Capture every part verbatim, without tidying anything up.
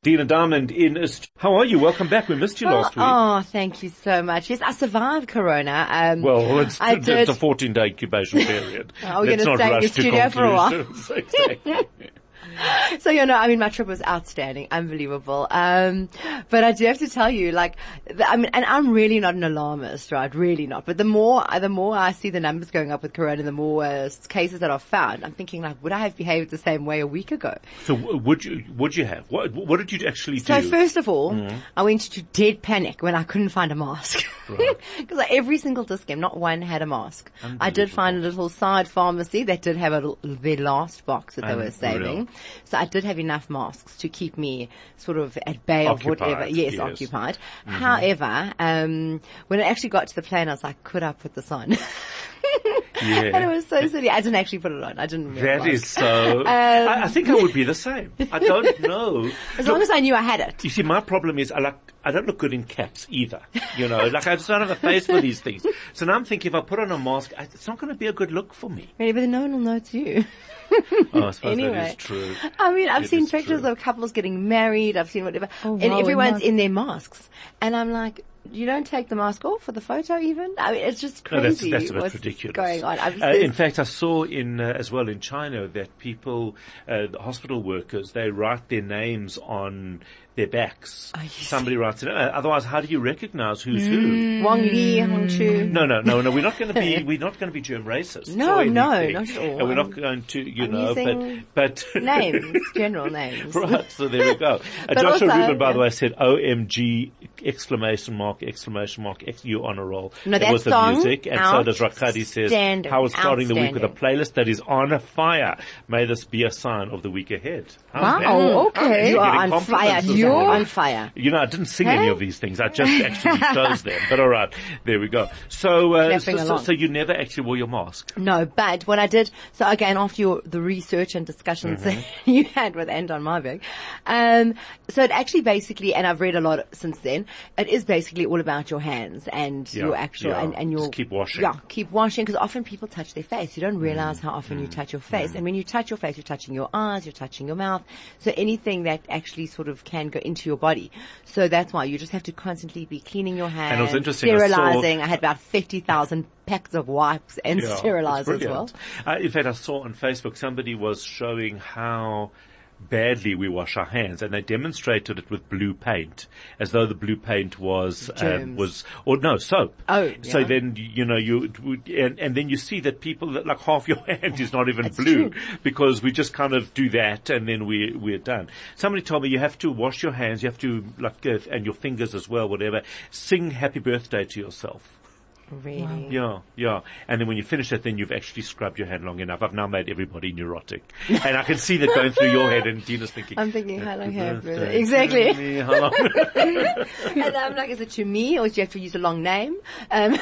Dina Diamond in Est- How are you? Welcome back. We missed you Oh, last week. oh, thank you so much. Yes, I survived Corona. Um, Well, it's, I it's did. a fourteen-day incubation period. Oh, we're Let's gonna not stay in rush the to studio for a while. conclusions. Exactly. So, you know, I mean, my trip was outstanding, unbelievable. Um, but I do have to tell you, like, the, I mean, and I'm really not an alarmist, right? Really not. But the more, the more I see the numbers going up with Corona, the more uh, cases that are found, I'm thinking, like, would I have behaved the same way a week ago? So w- would you, would you have? What, what did you actually do? So first of all, Mm-hmm. I went to dead panic when I couldn't find a mask. Because Right. every single discount, not one had a mask. I did find a little side pharmacy that did have a, their last box that they were Unreal. saving. So I did have enough masks to keep me sort of at bay of Occupied, whatever. Yes, yes. occupied. However, um, when it actually got to the plane, I was like, could I put this on? Yeah. And it was so silly. I didn't actually put it on. I didn't wear a That mask. is so. I, I think I would be the same. I don't know. As long as I knew I had it. You see, my problem is I like, I don't look good in caps either. You know, like I just don't have a face for these things. So now I'm thinking if I put on a mask, I- it's not going to be a good look for me. Really, but then no one will know it's you. Oh, I suppose that Anyway. is true. I mean, I've It seen is pictures true. of couples getting married. I've seen whatever. Oh, and wow, everyone's and in their masks. And I'm like, you don't take the mask off for the photo even? I mean, it's just No, that's, crazy that's a bit what's ridiculous. going on. I'm Uh, just- in fact, I saw in uh, as well in China that people, uh, the hospital workers, they write their names on their backs. Are you Somebody writes it. Uh, otherwise, how do you recognize who's who? Wang Li, Hong Chu. No, no, no, no. We're not going to be. We're not going to be germ racists. No, or no, anything. not at all. And we're not I'm- going to, you I'm know, using but but Names, general names. Right, so there we go. Uh, But Joshua also, Rubin, by yeah. the way, said O M G exclamation mark exclamation mark X, you on a roll. No, that that was the song, music, and so does Rakadi says, outstanding, how is starting the week with a outstanding. playlist that is on fire. May this be a sign of the week ahead. How's Wow, that? okay. You You're are getting on fire. compliments this You're morning. on fire. You know, I didn't sing any Hey? of these things. I just actually chose them. But all right, there we go. So, uh, so, Clapping so, along. so you never actually wore your mask. No, but what I did, so again, after your, the research and discussions Mm-hmm. that you had with Anton Marbeck, um, so it actually basically, and I've read a lot since then, it is basically all about your hands and Yeah, your actual, yeah. and, and your, Just keep washing. Yeah, keep washing, because often people touch their face. You don't realize Mm. how often you touch your face. And when you touch your face, you're touching your eyes, you're touching your mouth. So anything that actually sort of can go into your body. So that's why you just have to constantly be cleaning your hands, And it was interesting, I saw- sterilizing. I, had about fifty thousand packs of wipes and Yeah, sterilizers it's as well. brilliant. Uh, in fact, I saw on Facebook somebody was showing how badly we wash our hands, and they demonstrated it with blue paint, as though the blue paint was um, Germs. was or no soap. Oh, so yeah. then you know you and, and then you see that people like half your hand is not even It's blue true. because we just kind of do that and then we we're done. Somebody told me you have to wash your hands, you have to like uh, and your fingers as well, whatever. Sing happy birthday to yourself. Really? Yeah, yeah. And then when you finish it, then you've actually scrubbed your hand long enough. I've now made everybody neurotic. And I can see that going through your head, and Dina's thinking, I'm thinking, how long "Happy have birthday exactly. to me, how long?" And I'm like, is it to me, or do you have to use a long name? Um,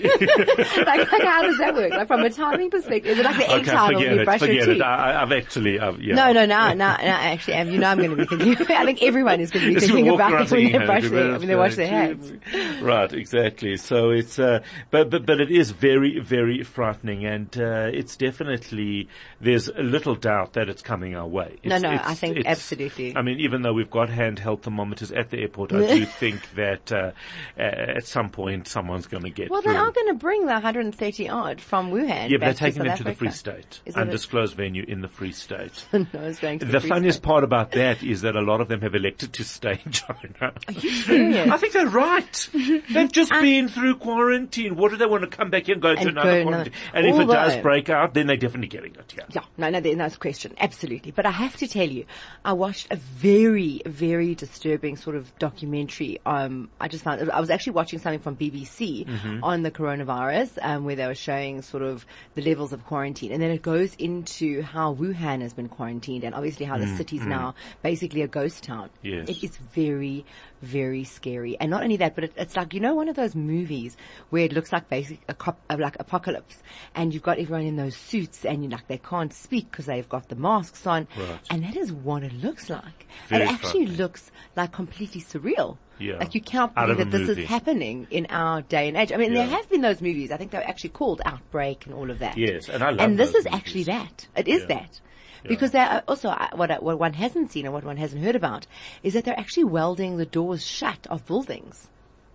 like, like, how does that work? Like, from a timing perspective, is it like the egg Okay, title when forget you it, brush your forget teeth? it. I, I- I've actually, I've, yeah. No, no, no, no, no, I actually am. You know I'm going to be thinking, I think everyone is going to be Just thinking walk about around it when thinking, they brush "Happy their, when they wash their birthday to hands. me." Right, exactly. So it's, uh, but, but, but it is very, very frightening, and, uh, it's definitely, there's a little doubt that it's coming our way. No, It's- no, it's- I think it's- absolutely. I mean, even though we've got handheld thermometers at the airport, I do think that, uh, uh, at some point someone's going to get Well, through. they are going to bring the one hundred thirty odd from Wuhan. Yeah, but they're back taking to them South to the Free Africa. State, Is that it? undisclosed venue in the Free State. No, it's going to the, The Free funniest State. part about that is that a lot of them have elected to stay in China. Are you serious? I think they're right. They've just been through quarantine. What do they want to come back here and go to And another go another- quarantine? And if it Although- does break out, then they're definitely getting it, yeah. Yeah, no, no, there's no question. Absolutely. But I have to tell you, I watched a very, very disturbing sort of documentary. Um, I just found, I was actually watching something from B B C Mm-hmm. on the coronavirus, um, where they were showing sort of the levels of quarantine. And then it goes into how Wuhan has been quarantined and obviously how the city's now basically a ghost town. Mm, Yes. It is very, very scary. And not only that, but it, it's like, you know, one of those movies where it looks like basic, a cop, uh, like apocalypse, and you've got everyone in those suits, and you like they can't speak because they've got the masks on, Right. and that is what it looks like. Very it actually frightening. looks like completely surreal. Yeah. Like you cannot Out believe of that a this movie. is happening in our day and age. I mean, Yeah. there have been those movies. I think they're actually called Outbreak and all of that. Yes, and I love And this those is actually movies. that. It is Yeah. that. Because they're also, uh, what, uh, what one hasn't seen and what one hasn't heard about is that they're actually welding the doors shut of buildings.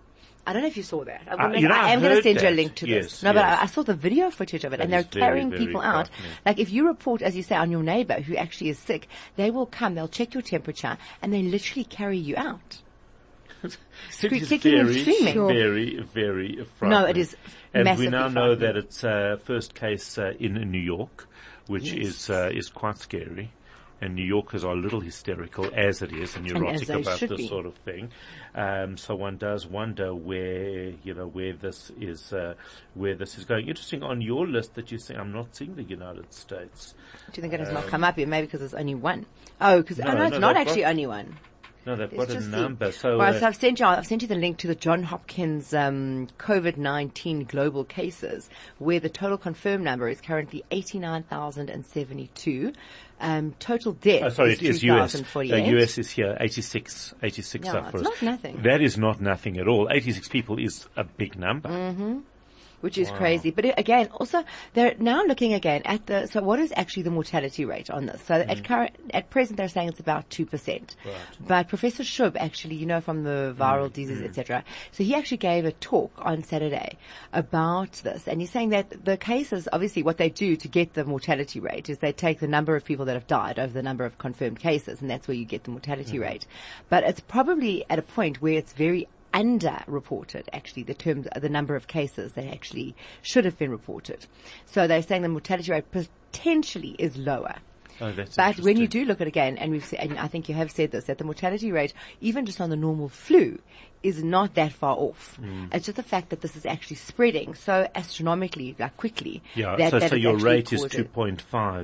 I don't know if you saw that. Uh, you know, I am going to send that. you a link to yes, this. No, yes. but I, I saw the video footage of it, that and they're very, carrying very people out. Like if you report, as you say, on your neighbor who actually is sick, they will come, they'll check your temperature, and they literally carry you out. It Scre- is kicking and very, screaming. very, very frightening. No, it is And massively we now know frightening. that it's uh, first case uh, in New York, which Yes. is uh, is quite scary. And New Yorkers are a little hysterical, as it is, and as neurotic they about should this be. sort of thing. Um, so one does wonder where, you know, where this is, uh, where this is going. Interesting on your list that you say, I'm not seeing the United States. Do you think it has not come up yet? Maybe because there's only one. Oh, because, No, oh no, it's no, not they've actually got- only one. No, they've Let's got a just see. number. So, Right, uh, so I've sent you, I've sent you the link to the John Hopkins um, COVID nineteen global cases, where the total confirmed number is currently eighty-nine thousand seventy-two. Um, total deaths Oh, sorry, is it is U S. three thousand Uh, forty-eight. U S is here, eighty-six, eighty-six Yeah, sufferers. it's not nothing. That is not nothing at all. eighty-six people is a big number. Mm-hmm. Which is Wow. crazy. But it, again, also, they're now looking again at the, so what is actually the mortality rate on this? So Mm. at current, at present they're saying it's about two percent. Right. But Professor Shub actually, you know, from the viral Mm. disease, et cetera. So he actually gave a talk on Saturday about this. And he's saying that the cases, obviously what they do to get the mortality rate is they take the number of people that have died over the number of confirmed cases, and that's where you get the mortality Mm. rate. But it's probably at a point where it's very underreported, actually, the terms, the number of cases that actually should have been reported. So they're saying the mortality rate potentially is lower. Oh, that's But when you interesting. do look at it again, and we've said, and I think you have said this, that the mortality rate, even just on the normal flu, is not that far off. Mm. It's just the fact that this is actually spreading so astronomically, like quickly. Yeah, that, so, that so it's your actually rate is causing- two point five.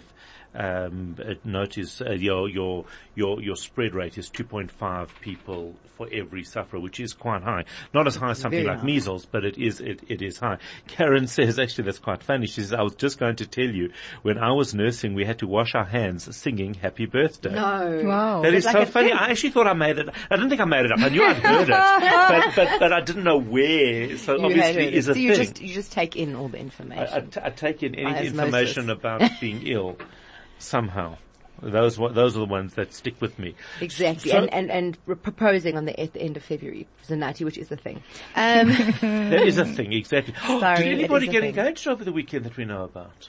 Um, uh, notice uh, your your your your spread rate is two point five people for every sufferer, which is quite high. Not as high as something Very like high. measles, but it is it, it is high. Karen says, actually, that's quite funny. She says, I was just going to tell you, when I was nursing, we had to wash our hands singing "Happy Birthday." No. Wow. That is It's so like a funny. thing. I actually thought I made it. I didn't think I made it up. I knew I'd heard it, but, but but I didn't know where. So You had obviously, heard it. is a so you thing. just, you just take in all the I, information. I, t- I take in any By information osmosis. about being ill somehow. Those wa- those are the ones that stick with me. Exactly, So- and, and, and re- proposing on the, at the end of February, Zanati, which is the thing. Um, That is a thing, exactly. Sorry, Did it anybody is a get thing. engaged over the weekend that we know about?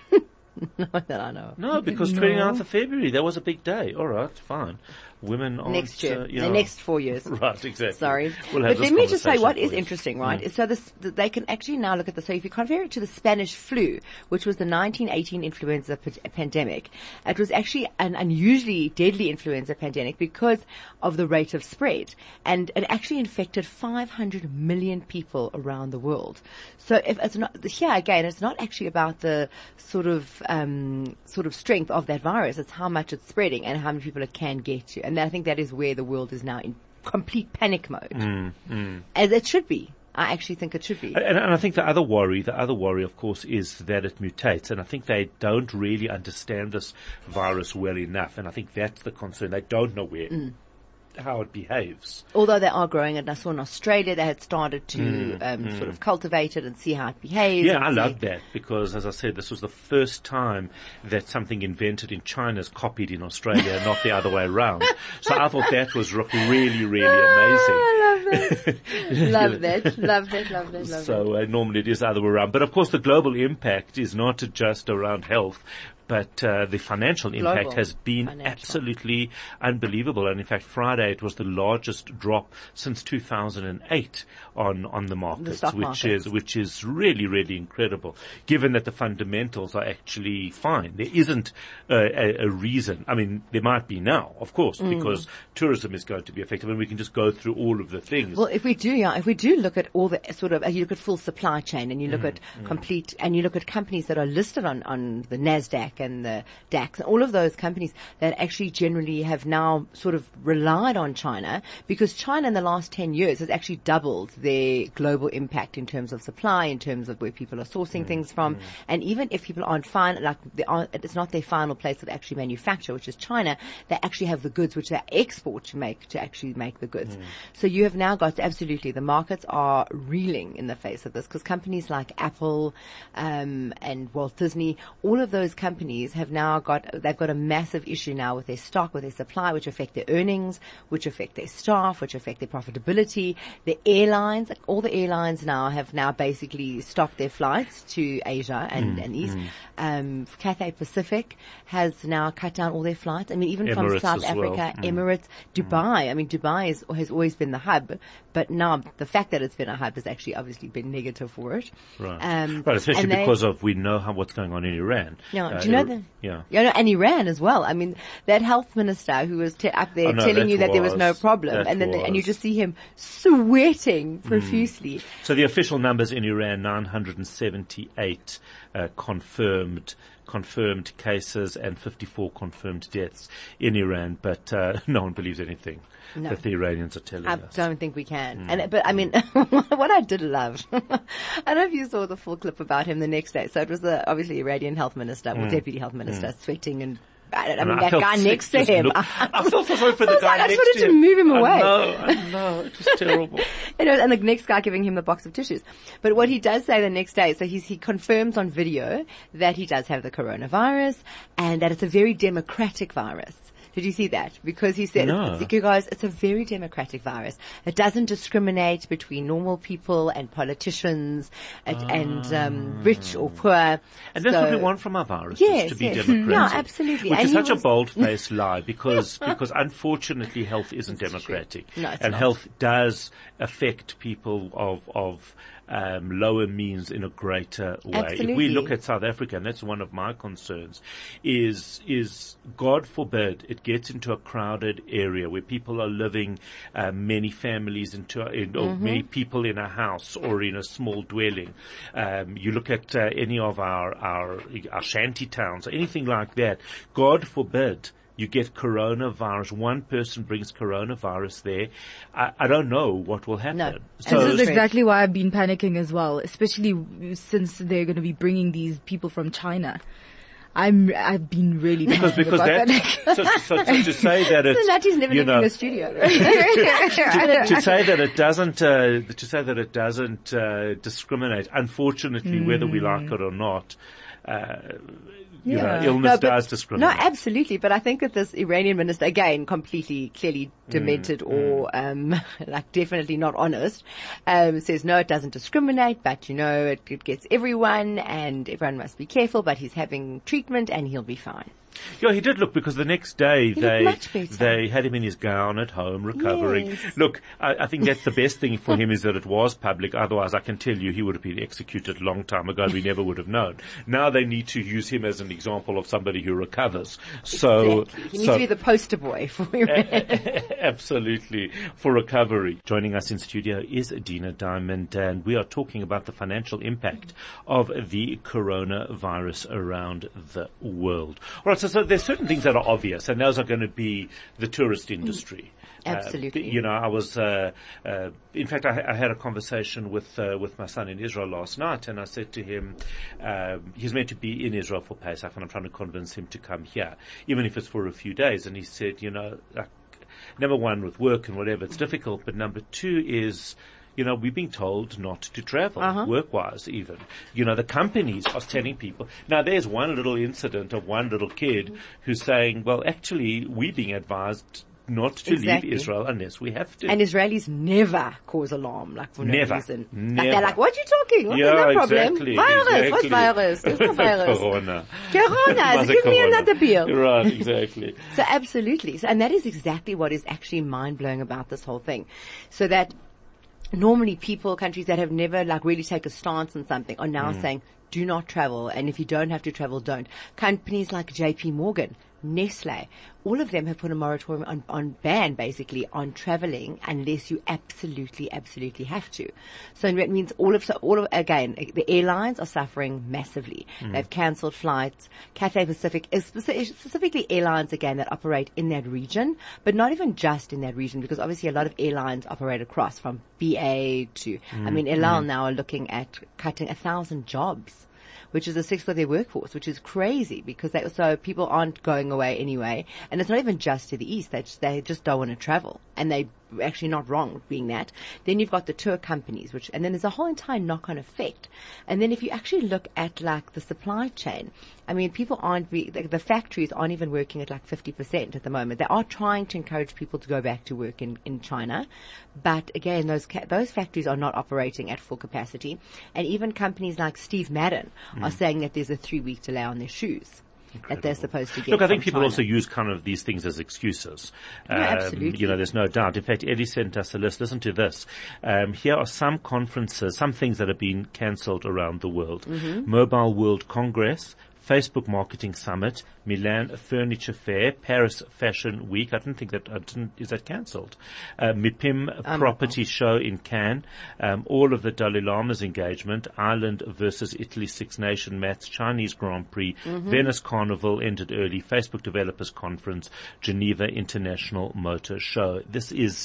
not that I know of. No, because No. twenty-ninth of February, that was a big day. All right, fine. Women aren't, Next year, uh, you the know- next four years. Right, exactly. Sorry. We'll have But this let me just say conversation what is for you. interesting, right? Mm. is So this, th- they can actually now look at the, so if you compare it to the Spanish flu, which was the nineteen eighteen influenza p- pandemic, it was actually an unusually deadly influenza pandemic because of the rate of spread. And it actually infected five hundred million people around the world. So if it's not, here again, it's not actually about the sort of, um, sort of strength of that virus. It's how much it's spreading and how many people it can get to. And I think that is where the world is now in complete panic mode. Mm, mm. As it should be. I actually think it should be. And, and I think the other worry, the other worry, of course, is that it mutates. And I think they don't really understand this virus well enough. And I think that's the concern. They don't know where, Mm. how it behaves. Although they are growing it. I saw in Australia they had started to Mm, um, mm. sort of cultivate it and see how it behaves. Yeah, and I see- love that because, as I said, this was the first time that something invented in China is copied in Australia, not the other way around. So I thought that was re- really, really amazing. Oh, I love that. love that. Love that. Love that. Love that. So uh, normally it is the other way around. But of course the global impact is not just around health, but uh, the financial impact Global has been financial. absolutely unbelievable. And in fact, Friday it was the largest drop since two thousand eight on on the markets, stock which markets. is which is really really incredible. Given that the fundamentals are actually fine, there isn't uh, a, a reason. I mean, there might be now, of course, Mm. because tourism is going to be affected, and we can just go through all of the things. Well, if we do, yeah, if we do look at all the sort of, you look at full supply chain and you Mm, look at complete, and you look at companies that are listed on, on the NASDAQ and the DAX, and all of those companies that actually generally have now sort of relied on China, because China in the last ten years has actually doubled their global impact in terms of supply, in terms of where people are sourcing things from, and even if people aren't fine, like they aren't, it's not their final place that they actually manufacture, which is China, they actually have the goods which they export to make, to actually make the goods. So you have now got, absolutely, the markets are reeling in the face of this, because companies like Apple, um, and Walt Disney, all of those companies companies have now got, they've got a massive issue now with their stock, with their supply, which affect their earnings, which affect their staff, which affect their profitability. The airlines, like all the airlines now have now basically stopped their flights to Asia and, mm, and East. Mm. Um, Cathay Pacific has now cut down all their flights. I mean, even Emirates from South Africa, well. mm. Emirates, Dubai. Mm. I mean, Dubai is, has always been the hub, but now the fact that it's been a hub has actually obviously been negative for it. Right. Um, right, especially because they, of we know how what's going on in Iran. Yeah, uh, do you know that? Yeah. You know, and Iran as well. I mean, that health minister who was te- up there oh, no, telling you that was, there was no problem, and then was. and you just see him sweating profusely. Mm. So the official numbers in Iran: nine hundred seventy-eight uh, confirmed. confirmed cases and fifty-four confirmed deaths in Iran, but uh, no one believes anything no. that the Iranians are telling I us. I don't think we can. Mm. And but I mean, what I did love, I don't know if you saw the full clip about him the next day. So it was the obviously Iranian health minister, mm. or deputy health minister, mm. sweating and. I, I mean, I that guy next to him. Look, I felt so sorry for the guy like, next to him. I just wanted to move him away. I know, I know. It was terrible. You know, and the next guy giving him the box of tissues. But what he does say the next day, so he's, he confirms on video that he does have the coronavirus and that it's a very democratic virus. Did you see that? Because he said, no. it's, you guys, it's a very democratic virus. It doesn't discriminate between normal people and politicians and, ah. and um, rich or poor. And that's so, what we want from our viruses, yes, to be yes. democratic. Yeah, absolutely. Which and is such was, a bold-faced lie because, because unfortunately health isn't it's democratic. No, it's and not. Health does affect people of, of, Um, lower means in a greater way. Absolutely. If we look at South Africa, and that's one of my concerns, is is God forbid it gets into a crowded area where people are living, uh, many families into, in, or mm-hmm. many people in a house or in a small dwelling. Um, you look at uh, any of our, our our shanty towns, or anything like that. God forbid. You get coronavirus. One person brings coronavirus there. I, I don't know what will happen. No. So this is exactly why I've been panicking as well, especially since they're going to be bringing these people from China. I'm, I've been really because because about that, that. so, so, so to say that it's so Natty's never you leaving know, the studio. to, to say that it doesn't uh, to say that it doesn't uh, discriminate. Unfortunately, mm. whether we like it or not. Uh, You yeah. know, illness no, but, does discriminate. No, absolutely. But I think that this Iranian minister, again, completely, clearly demented mm, or, mm. um, like definitely not honest, um, says no, it doesn't discriminate, but you know, it, it gets everyone and everyone must be careful, but he's having treatment and he'll be fine. Yeah, he did look because the next day he they much better. they had him in his gown at home recovering. Yes. Look, I, I think that's the best thing for him is that it was public. Otherwise, I can tell you he would have been executed a long time ago. We never would have known. Now they need to use him as an example of somebody who recovers. So exactly. He needs so, to be the poster boy for absolutely for recovery. Joining us in studio is Dina Diamond, and we are talking about the financial impact of the coronavirus around the world. All right, so, so there's certain things that are obvious, and those are going to be the tourist industry. Absolutely. Uh, you know, I was, uh, uh, in fact, I, I had a conversation with, uh, with my son in Israel last night, and I said to him, um, he's meant to be in Israel for Pesach, and I'm trying to convince him to come here, even if it's for a few days. And he said, you know, like, number one, with work and whatever, it's difficult, but number two is, you know, we're being told not to travel, uh-huh. work-wise even. You know, the companies are telling people. Now, there's one little incident of one little kid who's saying, well, actually, we're being advised not to exactly. leave Israel unless we have to. And Israelis never cause alarm, like for never. no reason. Never. Like they're like, what are you talking? What's yeah, no problem? exactly. Virus. Exactly. What's virus? There's no virus. Corona. Corona. So give me another beer. Right, exactly. So absolutely. So, and that is exactly what is actually mind-blowing about this whole thing. So that normally people, countries that have never like really take a stance on something are now mm. saying, do not travel. And if you don't have to travel, don't. Companies like J P Morgan, Nestle, all of them have put a moratorium on, on ban basically on traveling unless you absolutely, absolutely have to. So it means all of, so all of, again, the airlines are suffering massively. Mm. They've cancelled flights. Cathay Pacific is specifically airlines again that operate in that region, but not even just in that region because obviously a lot of airlines operate across from B A to, mm. I mean, El Al mm. now are looking at cutting a thousand jobs, which is a sixth of their workforce, which is crazy because they, so people aren't going away anyway. And it's not even just to the east. They just, they just don't want to travel. And they actually not wrong being that. Then you've got the tour companies, which, and then there's a whole entire knock-on effect. And then if you actually look at like the supply chain, I mean, people aren't, be, the, the factories aren't even working at like fifty percent at the moment. They are trying to encourage people to go back to work in, in China. But again, those, ca- those factories are not operating at full capacity. And even companies like Steve Madden mm. are saying that there's a three week delay on their shoes. Incredible. That they're supposed to get. Look, I think people China. also use kind of these things as excuses. No, um, absolutely. You know, there's no doubt. In fact, Eddie sent us a list. Listen to this. Um, here are some conferences, some things that have been cancelled around the world. Mm-hmm. Mobile World Congress, Facebook Marketing Summit, Milan Furniture Fair, Paris Fashion Week. I didn't think that, I didn't, is that cancelled? Uh, MIPIM um, Property Show in Cannes, um, all of the Dalai Lama's engagement, Ireland versus Italy Six Nation Match, Chinese Grand Prix, mm-hmm. Venice Carnival ended early, Facebook Developers Conference, Geneva International Motor Show. This is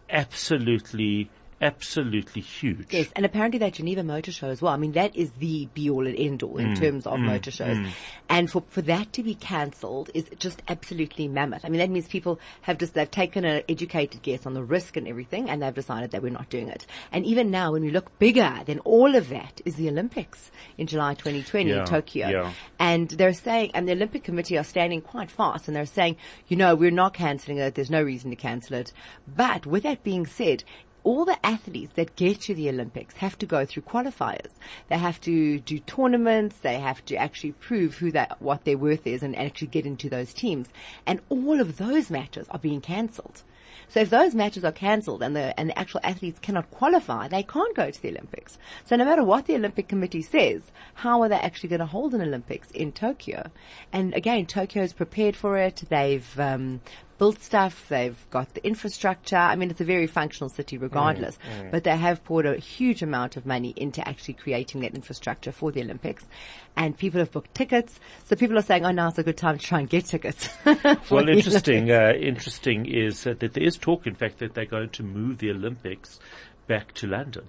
absolutely Absolutely huge. Yes, and apparently that Geneva Motor Show as well. I mean, that is the be-all and end-all in mm, terms of mm, motor shows. Mm. And for, for that to be cancelled is just absolutely mammoth. I mean, that means people have just, they've taken an educated guess on the risk and everything, and they've decided that we're not doing it. And even now, when we look bigger than all of that, is the Olympics in July twenty twenty yeah, in Tokyo. Yeah. And they're saying, and the Olympic Committee are standing quite fast, and they're saying, you know, we're not cancelling it, there's no reason to cancel it. But with that being said, all the athletes that get to the Olympics have to go through qualifiers. They have to do tournaments. They have to actually prove who that, what their worth is and actually get into those teams. And all of those matches are being cancelled. So if those matches are cancelled and the, and the actual athletes cannot qualify, they can't go to the Olympics. So no matter what the Olympic Committee says, how are they actually going to hold an Olympics in Tokyo? And again, Tokyo is prepared for it. They've, um, built stuff. They've got the infrastructure. I mean, it's a very functional city regardless, mm, mm. but they have poured a huge amount of money into actually creating that infrastructure for the Olympics. And people have booked tickets. So people are saying, oh, now's a good time to try and get tickets. Well, interesting, uh, interesting is uh, that there is talk, in fact, that they're going to move the Olympics back to London.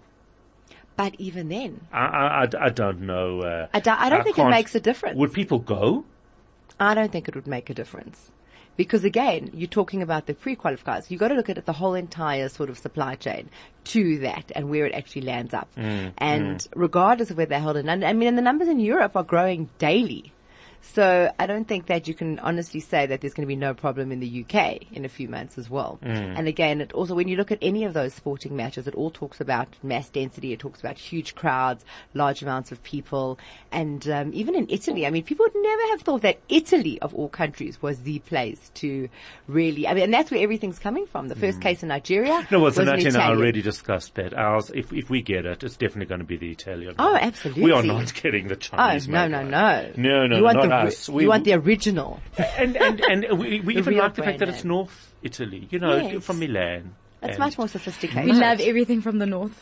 But even then, I, I, I don't know. Uh, I don't, I don't I think it makes a difference. Would people go? I don't think it would make a difference. Because again, you're talking about the pre-qualifiers. You've got to look at the whole entire sort of supply chain to that and where it actually lands up. Mm, and mm. regardless of where they're held in London, I mean, and the numbers in Europe are growing daily. So I don't think that you can honestly say that there's going to be no problem in the U K in a few months as well. Mm. And again, it also, when you look at any of those sporting matches, it all talks about mass density. It talks about huge crowds, large amounts of people. And um, even in Italy, I mean, people would never have thought that Italy, of all countries, was the place to really, I mean, and that's where everything's coming from. The first mm. case in Nigeria No, well, was so an Natina Italian. already discussed that. Ours, if, if we get it, it's definitely going to be the Italian Oh, one. absolutely. We are not getting the Chinese Oh, no, no, no. No, no, you want not the, us. We, you want the original. And, and, and we, we The even real like the fact that brand it's name. North Italy, you know, Yes. from Milan. That's And- much more sophisticated. We love everything from the north.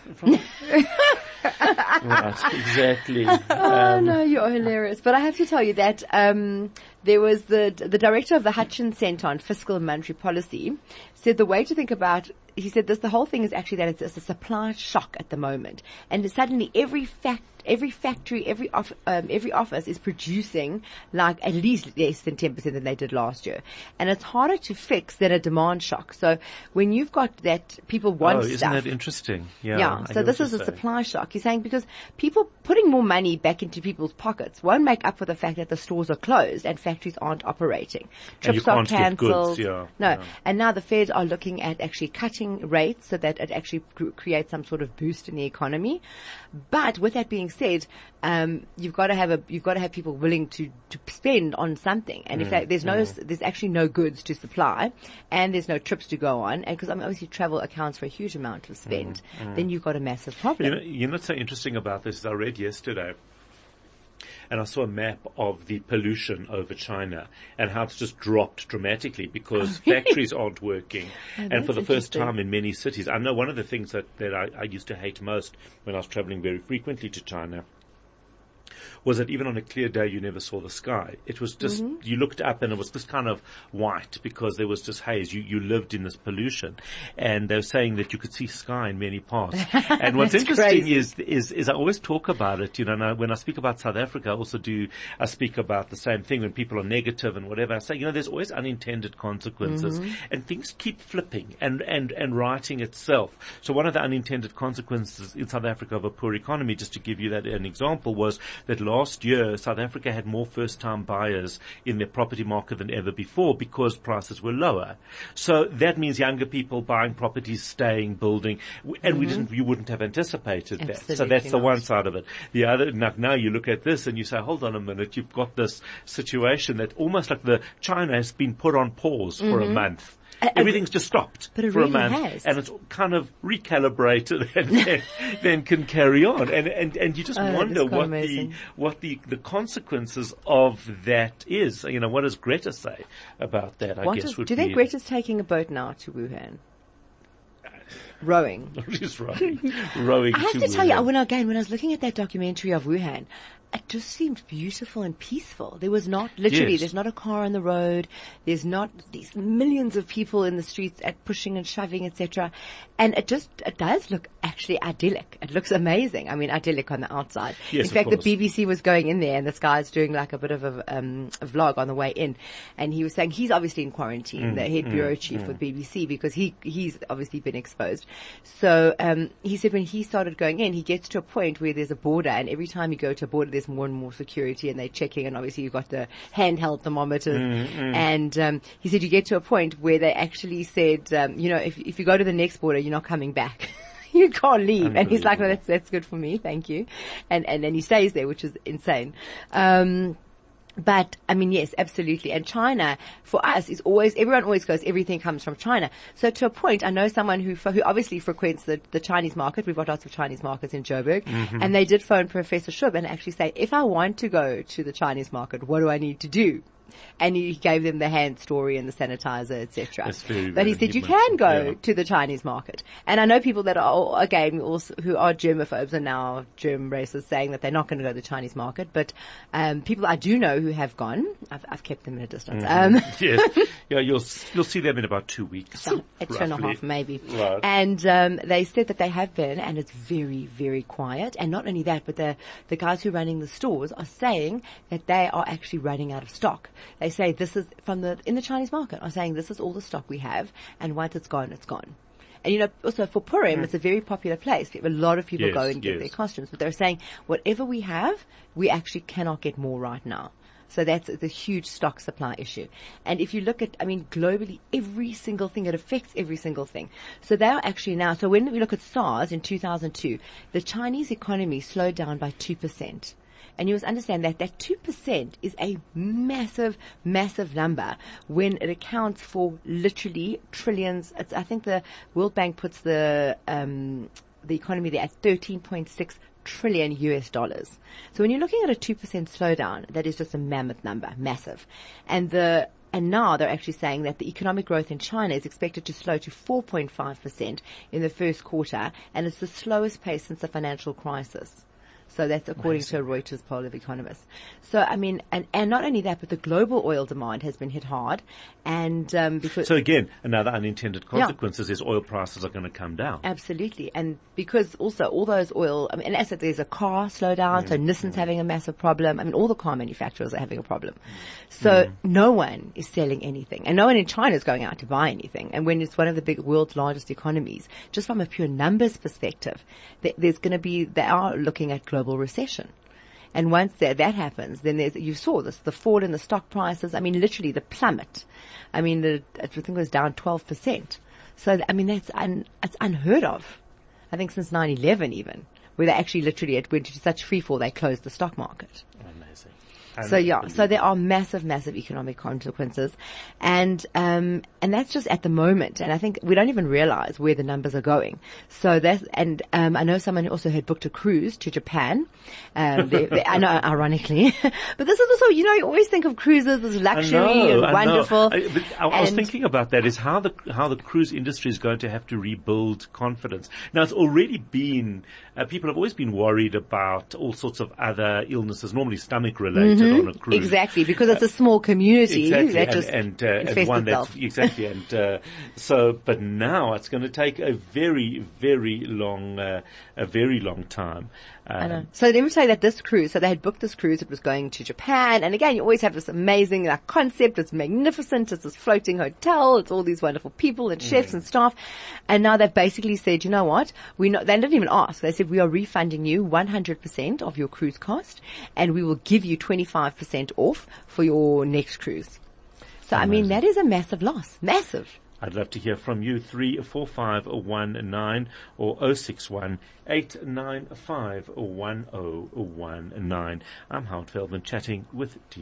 Right, exactly. Oh Um, no, you're hilarious. But I have to tell you that um, there was the the director of the Hutchins Center on Fiscal and Monetary Policy said the way to think about. He said this: the whole thing is actually that it's, it's a supply shock at the moment, and suddenly every fact. Every factory, every off, um, every office is producing like at least less than ten percent than they did last year, and it's harder to fix than a demand shock. So when you've got that, people want oh, stuff. isn't that interesting? Yeah. Yeah. I So hear this what is you're a saying. supply shock. He's saying because people putting more money back into people's pockets won't make up for the fact that the stores are closed and factories aren't operating. And you Trips are can't get goods, cancelled. yeah, no. yeah. And now the Fed are looking at actually cutting rates so that it actually cr- creates some sort of boost in the economy. But with that being said, um, you've got to have a, you've got to have people willing to, to spend on something. And if that, there's no, there's actually no goods to supply and there's no trips to go on, and because I mean, obviously travel accounts for a huge amount of spend, then you've got a massive problem. You know, you know what's so interesting about this is I read yesterday and I saw a map of the pollution over China and how it's just dropped dramatically because factories aren't working. Oh, and for the that's first interesting. time in many cities, I know one of the things that, that I, I used to hate most when I was traveling very frequently to China was that even on a clear day, you never saw the sky. It was just, mm-hmm. you looked up and it was just kind of white because there was just haze. You, you lived in this pollution. And they were saying that you could see sky in many parts. And what's interesting crazy. is, is, is I always talk about it, you know, and I, when I speak about South Africa, I also do, I speak about the same thing when people are negative and whatever. I say, you know, there's always unintended consequences mm-hmm. and things keep flipping and, and, and writing itself. So one of the unintended consequences in South Africa of a poor economy, just to give you that an example, was that last year South Africa had more first-time buyers in their property market than ever before because prices were lower. So that means younger people buying properties, staying, building, and mm-hmm. we didn't, you wouldn't have anticipated Absolutely that. So that's the not. one side of it. The other, now, now you look at this and you say, hold on a minute, you've got this situation that almost like the China has been put on pause mm-hmm. for a month. Uh, Everything's just stopped but it for really a month, has. and it's kind of recalibrated, and then, then can carry on. And and and you just oh, wonder what amazing. the what the the consequences of that is. You know, what does Greta say about that? I what guess is, would do you be think Greta's taking a boat now to Wuhan? Rowing. She's rowing. Rowing. I have to to tell Wuhan. you, when again, when I was looking at that documentary of Wuhan, it just seemed beautiful and peaceful. There was not, literally, Yes. there's not a car on the road. There's not these millions of people in the streets at pushing and shoving, et cetera. And it just, it does look actually idyllic. It looks amazing. I mean, idyllic on the outside. Yes, in of fact, the course. B B C was going in there and this guy's doing like a bit of a, um, a vlog on the way in. And he was saying he's obviously in quarantine, Mm, the head mm, bureau chief mm. with B B C, because he, he's obviously been exposed. So, um, he said when he started going in, he gets to a point where there's a border, and every time you go to a border, there's more and more security, and they're checking, and obviously you've got the handheld thermometers. Mm, mm. And um, he said you get to a point where they actually said, um, you know, if if you go to the next border, you're not coming back. You can't leave. And he's like, no, that's that's good for me, thank you. And and then he stays there, which is insane. Um, But, I mean, yes, absolutely. And China, for us, is always, everyone always goes, everything comes from China. So to a point, I know someone who, who obviously frequents the, the Chinese market. We've got lots of Chinese markets in Joburg. Mm-hmm. And they did phone Professor Shub and actually say, if I want to go to the Chinese market, what do I need to do? And he gave them the hand story and the sanitizer, et cetera. But he said you can go yeah. to the Chinese market. And I know people that are, again, also, who are germophobes and now germ racists saying that they're not going to go to the Chinese market. But um, people I do know who have gone, I've, I've kept them at a distance. Mm-hmm. Um, yes. Yeah, you'll you'll see them in about two weeks. So, two and a roughly. half maybe. Right. And um, they said that they have been, and it's very, very quiet. And not only that, but the the guys who are running the stores are saying that they are actually running out of stock. They say this is from the in the Chinese market are saying this is all the stock we have, and once it's gone, it's gone. And you know, also for Purim, mm. it's a very popular place. A lot of people yes, go and get yes. their costumes, but they're saying whatever we have, we actually cannot get more right now. So that's the huge stock supply issue. And if you look at, I mean, globally, every single thing, it affects every single thing. So they are actually now, so when we look at SARS in two thousand two, the Chinese economy slowed down by two percent. And you must understand that that two percent is a massive, massive number when it accounts for literally trillions. It's, I think the World Bank puts the, um, the economy there at thirteen point six trillion U S dollars. So when you're looking at a two percent slowdown, that is just a mammoth number, massive. And the, and now they're actually saying that the economic growth in China is expected to slow to four point five percent in the first quarter, and it's the slowest pace since the financial crisis. So that's according Amazing. to a Reuters poll of economists. So, I mean, and, and not only that, but the global oil demand has been hit hard. And, um, because. So again, another unintended consequence is oil prices are going to come down. Absolutely. And because also all those oil, I mean, and as I said, there's a car slowdown, mm. so Nissan's mm. having a massive problem. I mean, all the car manufacturers are having a problem. So mm. no one is selling anything. And no one in China is going out to buy anything. And when it's one of the big world's largest economies, just from a pure numbers perspective, th- there's going to be, they are looking at global recession. And once that, that happens, then there's, you saw this, the fall in the stock prices. I mean, literally the plummet. I mean, the, I think it was down twelve percent. So, I mean, that's un, it's unheard of. I think since nine eleven even, where they actually literally, it went to such free fall, they closed the stock market. Amazing. So yeah, so there are massive, massive economic consequences, and um, and that's just at the moment. And I think we don't even realize where the numbers are going. So that's and um, I know someone who also had booked a cruise to Japan. Um, they, they, I know, ironically, but this is also, you know, you always think of cruises as luxury know, and wonderful. I, but I, I was thinking about that. Is how the how the cruise industry is going to have to rebuild confidence. Now it's already been. Uh, people have always been worried about all sorts of other illnesses, normally stomach related mm-hmm. on a cruise. Exactly, because it's a small community exactly. that and, just and, uh, and one itself. that's exactly. And uh, so, but now it's going to take a very, very long, uh, a very long time. Um, I know. So let me say that this cruise, so they had booked this cruise, it was going to Japan, and again, you always have this amazing like, concept, it's magnificent, it's this floating hotel, it's all these wonderful people and chefs mm. and staff, and now they've basically said, you know what, we not, they didn't even ask, they said we are refunding you one hundred percent of your cruise cost, and we will give you twenty-five percent off for your next cruise. So amazing. I mean, that is a massive loss, massive. I'd love to hear from you, three four five one nine or oh six one, eight nine five, one oh one nine. I'm Howard Feldman chatting with T.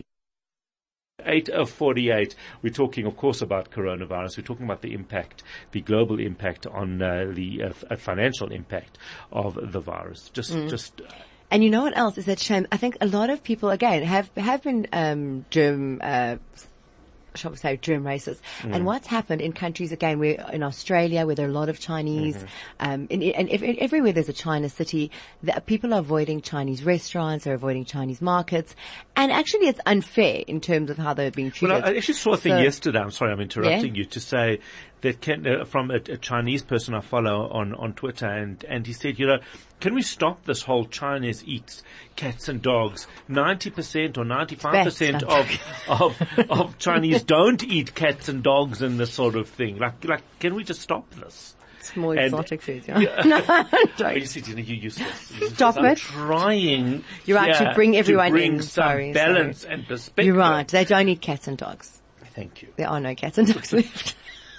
eight forty-eight. We're talking, of course, about coronavirus. We're talking about the impact, the global impact on uh, the uh, f- financial impact of the virus. Just, mm. just. Uh, and you know what else is that shame? I think a lot of people, again, have, have been, um, germ, uh, shall we say, germ racists. Mm. And what's happened in countries, again, where in Australia, where there are a lot of Chinese, mm-hmm. um, in, in, in, in, everywhere there's a China city, the, people are avoiding Chinese restaurants, they're avoiding Chinese markets. And actually it's unfair in terms of how they're being treated. Well, I actually saw a thing so, yesterday, I'm sorry I'm interrupting yeah? you, to say that can, uh, from a, a Chinese person I follow on, on Twitter, and, and he said, you know, can we stop this whole Chinese eats cats and dogs? ninety percent or ninety-five percent of, of, of Chinese don't eat cats and dogs and this sort of thing. Like, like, can we just stop this? It's more and, exotic foods, yeah. yeah. No, oh, you said, you know, you're useless. You're Stop useless. it. I'm trying. You're right, to bring everyone to bring in. some Sorry, balance sorry. and perspective. You're right. They don't eat cats and dogs. Thank you. There are no cats and dogs left.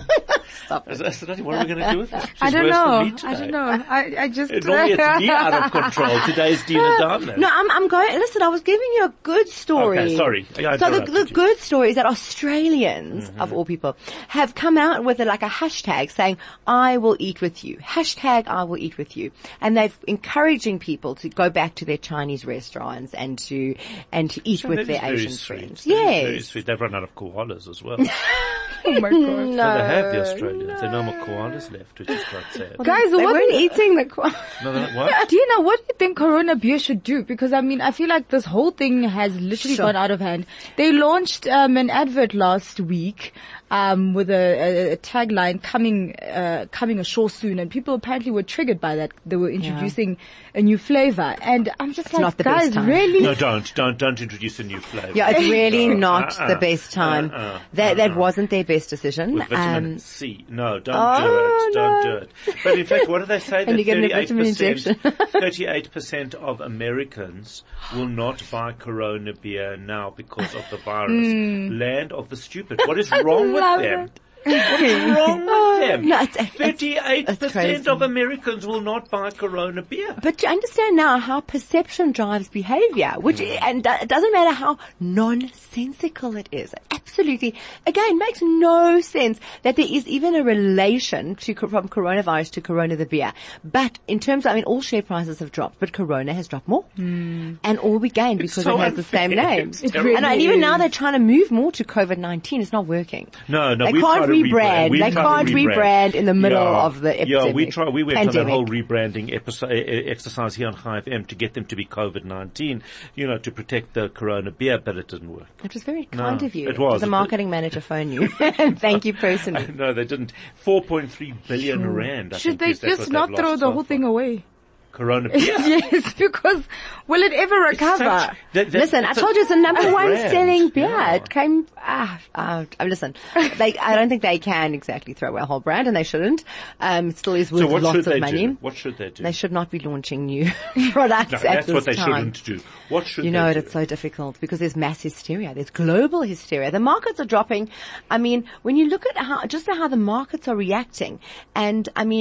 Stop it. What are we going to do with this? She's I don't worse know. than me today. I don't know. I, I just. Normally it's me out of control. Today's Dina Dartland. No, I'm, I'm going, listen, I was giving you a good story. Okay, sorry. I so the, the good story is that Australians, mm-hmm. of all people, have come out with a, like a hashtag saying, I will eat with you. Hashtag I will eat with you. And they're encouraging people to go back to their Chinese restaurants and to, and to eat so with their Asian sweet. friends. That yes. Very sweet. They've run out of koalas as well. Oh my god. No, so they have the Australians. no. There are no more koalas left, which is quite sad. Guys, they what weren't eating the koala. No, they're not, what? Do you know what do you think Corona Beer should do? Because I mean, I feel like this whole thing has literally Sure. gone out of hand. They launched um, an advert last week um, with a, a, a tagline "coming, uh, coming ashore soon," and people apparently were triggered by that. They were introducing yeah. a new flavor, and I'm just It's like, not the guys, best time. really? No, don't, don't, don't introduce a new flavour. Yeah, it's really No, not uh-uh, the best time. uh-uh, that, uh-uh. that wasn't their best decision. With vitamin Um, C. No, don't Oh, do it. Don't no. do it. But in fact, what do they say? And That you get a thirty-eight vitamin percent, injection. thirty-eight percent of Americans will not buy Corona beer now because of the virus. Mm. Land of the stupid. What is wrong with love them? it. What is wrong with them? No, it's- it's- thirty-eight it's percent crazy. of Americans will not buy Corona beer. But you understand now how perception drives behavior, which, and it doesn't matter how nonsensical it is. It absolutely, again, makes no sense that there is even a relation to, from coronavirus to Corona the beer. But in terms of, I mean, all share prices have dropped, but Corona has dropped more. Mm. And all we gained because so it has the same unfair. name. It's terrible. And, and even now they're trying to move more to COVID nineteen. It's not working. No, no, They we've can't tried to rebrand. We've They tried to can't rebrand in the middle of the epidemic. Yeah, we try. We went pandemic. on that whole rebranding episode, exercise here on High F M to get them to be COVID nineteen, you know, to protect the Corona beer, but it didn't work. It was very kind No, of you. it was. The marketing manager phoned you. Thank you personally. No, they didn't. four point three billion Sure. rand. I Should think they is- that's just what not they've throw lost the so whole far. thing away? Corona beer. Yes, because will it ever recover? Such- that- that- Listen, I that's told you it's the number one brand. selling beer. Yeah. It came, ah, ah, ah, listen, they, I don't think they can exactly throw away a whole brand, and they shouldn't. Um, it still is worth So what lots should of they money. do? What should they do? They should not be launching new products no, at that's this what they time. shouldn't do. What should You know, they it, do? it's so difficult because there's mass hysteria. There's global hysteria. The markets are dropping. I mean, when you look at how, just how the markets are reacting, and I mean,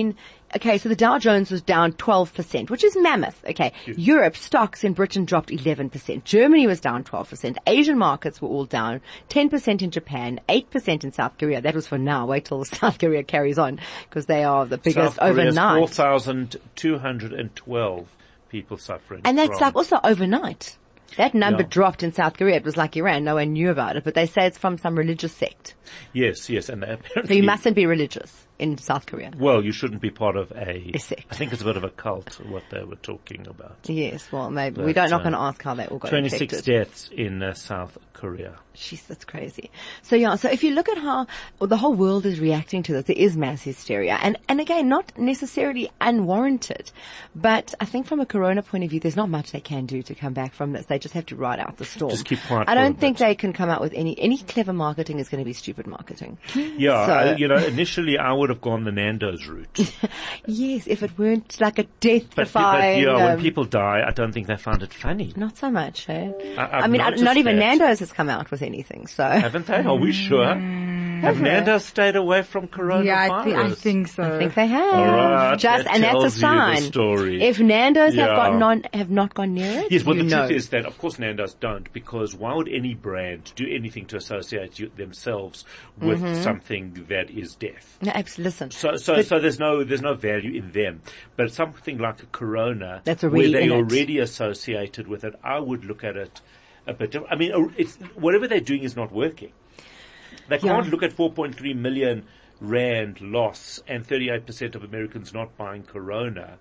okay, so the Dow Jones was down twelve percent, which is mammoth. Okay. Yes. Europe stocks in Britain dropped eleven percent. Germany was down twelve percent. Asian markets were all down ten percent in Japan, eight percent in South Korea. That was for now. Wait till South Korea carries on because they are the biggest South Korea's overnight. four thousand two hundred twelve people suffering. And that's from, like also overnight. That number Yeah. dropped in South Korea. It was like Iran. No one knew about it, but they say it's from some religious sect. Yes, yes, and So apparently, you mustn't be religious in South Korea. well, you shouldn't be part of a, A sect. I think it's a bit of a cult, what they were talking about. Yes, well, maybe. we But, don't, not uh, going to ask how they all got twenty-six infected. deaths in uh, South Korea. Jeez, that's crazy. So yeah, so if you look at how well, the whole world is reacting to this, there is mass hysteria. And, and again, not necessarily unwarranted. But I think from a corona point of view, there's not much they can do to come back from this. They just have to ride out the storm. Just keep quiet I for a don't think bit. they can come out with any, any clever marketing is going to be stupid marketing. Yeah, So- I, you know, initially I would have gone the Nando's route. Yes, if it weren't like a death But, but defying. yeah, when um, people die, I don't think they find it funny. not so much, eh? I- I've I mean, I, noticed not even that. Nando's has come out with anything, so. Haven't they? Are we sure? Have Nando's stayed away from coronavirus? Yeah, I, thi- I think so. I think they have. All right, Just, that and that's a tells you the sign. story. If Nando's have Yeah. got non, have not gone near it, Yes, well, you the know. truth is that, of course, Nando's don't, because why would any brand do anything to associate you, themselves with Mm-hmm. something that is death? No, absolutely. Listen. So, so, But- so there's no, there's no value in them. But something like a Corona, That's already where in they're it. already associated with it, I would look at it a bit different. I mean, it's, whatever they're doing is not working. They Yeah. can't look at four point three million rand loss and thirty-eight percent of Americans not buying Corona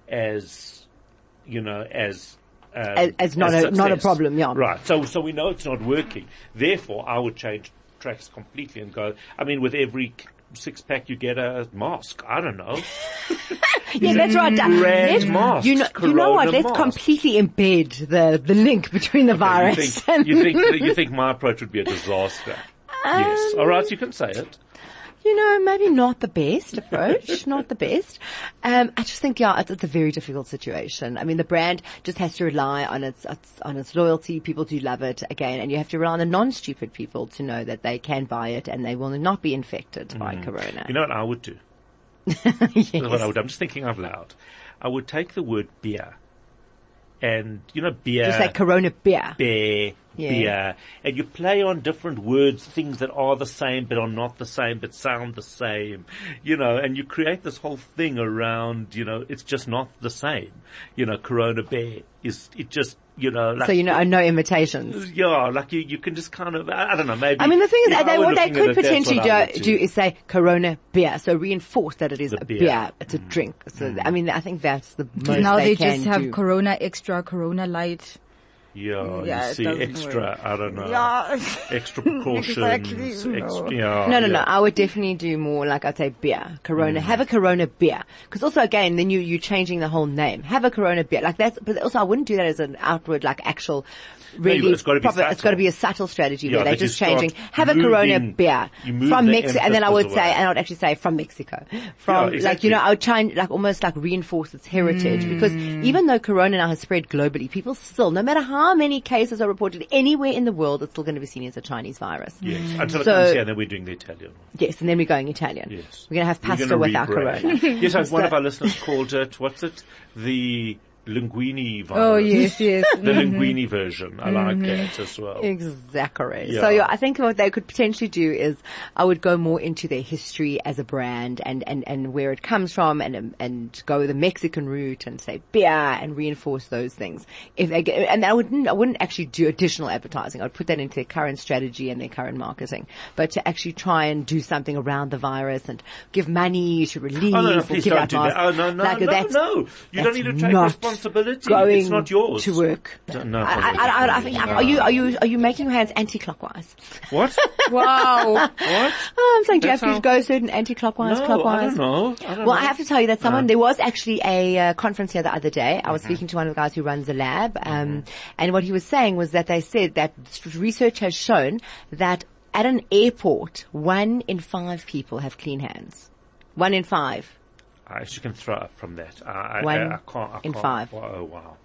as, you know, as um, As- as not a- not a success. problem, yeah. Right. So, so we know it's not working. Therefore, I would change tracks completely and go. I mean, with every six pack, you get a mask. I don't know. Yeah, that's right. Brand Let's- masks, you know, you know what? Corona Let's masks. completely embed the, the link between the You virus think, and you think you think my approach would be a disaster? Yes. All right, you can say it. you know, maybe not the best approach, not the best. Um, I just think, yeah, it's, it's a very difficult situation. I mean, the brand just has to rely on its, its on its loyalty. People do love it again, and you have to rely on the non-stupid people to know that they can buy it and they will not be infected by corona. You know what I would do? Yes. What I would, I'm just thinking out loud. I would take the word beer, and you know, beer. Just like Corona beer. bear, Yeah. beer, and you play on different words, things that are the same but are not the same but sound the same, you know, and you create this whole thing around, you know, it's just not the same. You know, Corona bear is, it just, you know, like, So, you know, no imitations. yeah, like you, you can just kind of, I, I don't know, maybe. I mean, the thing is, if they, I were what they looking could at it, that's potentially what I do, would do is say Corona beer, so reinforce that it is The a beer. beer. It's a drink. So, I mean, I think that's the most now they, they can just have do. Corona Extra, Corona Light. Yeah, Yeah, you it see, doesn't extra, work. I don't know, Yeah. extra precautions, Exactly, extra, no. yeah. No, no, yeah. no. I would definitely do more like I'd say beer, Corona. Have a Corona beer. Because also again, then you, you're changing the whole name. Have a Corona beer. Like that's, but also I wouldn't do that as an outward, like actual, really it's gotta be proper, it's got to subtle. be a subtle strategy Yeah, where they're that you just start changing. Have a Corona moving- beer you move from the Mexico. And then I would emphasis say, away. and I would actually say from Mexico. From, Yeah, like, exactly. you know, I would try and like almost like reinforce its heritage because even though Corona now has spread globally, people still, no matter how many cases are reported anywhere in the world, it's still going to be seen as a Chinese virus. Yes, until So- it comes here, and then we're doing the Italian one. Yes, and then we're going Italian. Yes. We're going to have We're pasta gonna without rebrand. Corona. Yes, like one So- of our listeners called it, what's it? The linguini virus. Oh, yes, yes. The linguini version. I like that as well. Exactly. Yeah. So yeah, I think what they could potentially do is I would go more into their history as a brand and, and, and where it comes from and and go the Mexican route and say beer and reinforce those things. If they get, and I wouldn't I wouldn't actually do additional advertising. I would put that into their current strategy and their current marketing. But to actually try and do something around the virus and give money to relief Oh, no, no, or please give don't out do that. masks. Oh, no, no, Like, no, that's- no. You don't that's need to take not responsibility. Going It's not yours. to work. No, I, I, I, I think, are you, are you, are you making your hands anti-clockwise? What? Wow. What? Oh, I'm saying, do you have That's to how- go certain anti-clockwise, No, I clockwise? don't know. I don't Well, know. I have to tell you that someone, Uh. there was actually a uh, conference here the other day. I was Mm-hmm. speaking to one of the guys who runs a lab, um, and what he was saying was that they said that research has shown that at an airport, one in five people have clean hands. One in five. I actually can throw up from that. I, I, One I, I can't. I in can't. five. Oh, wow.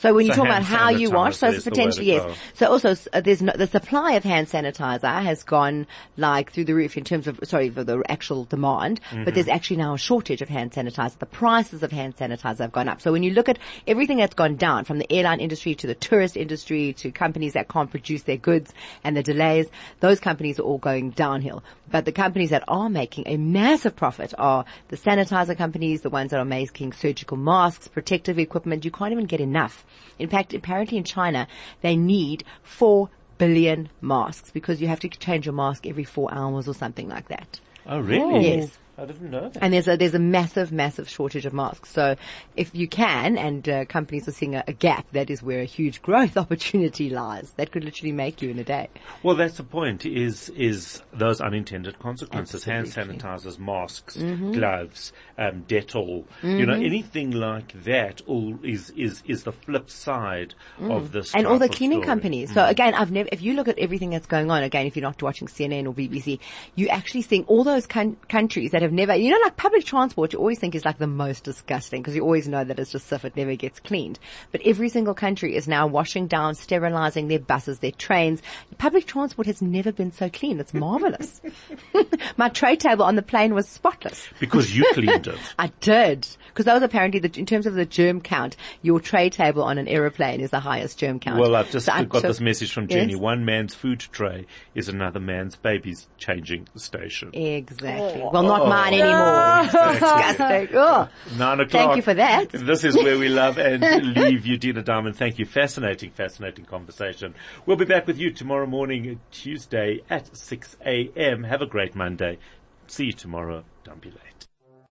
So when you So talk about hand how you wash, so sanitizer it's is the way to potentially, yes. go. So also, uh, there's no, the supply of hand sanitizer has gone like through the roof in terms of, sorry, for the actual demand, Mm-hmm. but there's actually now a shortage of hand sanitizer. The prices of hand sanitizer have gone up. So when you look at everything that's gone down, from the airline industry to the tourist industry to companies that can't produce their goods and the delays, those companies are all going downhill. But the companies that are making a massive profit are the sanitizer companies, the ones that are making surgical masks, protective equipment. You can't even get enough. In fact, apparently in China, they need four billion masks because you have to change your mask every four hours or something like that. Oh, really? Yes. I didn't know that. And there's a, there's a massive, massive shortage of masks. So if you can, and uh, companies are seeing a, a gap, that is where a huge growth opportunity lies. That could literally make you in a day. Well, that's the point, is is those unintended consequences. Absolutely. Hand sanitizers, masks, Mm-hmm. gloves, um, Dettol, you know, anything like that all is, is, is the flip side of this. Mm. And all the type of cleaning story. companies. So again, I've never, if you look at everything that's going on, again, if you're not watching C N N or B B C, you actually seeing all those con- countries that have never, you know, like public transport, you always think is like the most disgusting because you always know that it's just stuff that never gets cleaned. But every single country is now washing down, sterilizing their buses, their trains. Public transport has never been so clean. It's marvelous. My tray table on the plane was spotless. Because you cleaned it. I did. Because that was apparently, the, in terms of the germ count, your tray table on an aeroplane is the highest germ count. Well, I've just So I got took- this message from Jenny. Yes? One man's food tray is another man's baby's changing station. Exactly. Well, not mine anymore. Disgusting. Oh. Nine o'clock. Thank you for that. This is where we love and leave you, Dina Diamond. Thank you. Fascinating, fascinating conversation. We'll be back with you tomorrow morning, Tuesday at six a.m. Have a great Monday. See you tomorrow. Don't be late.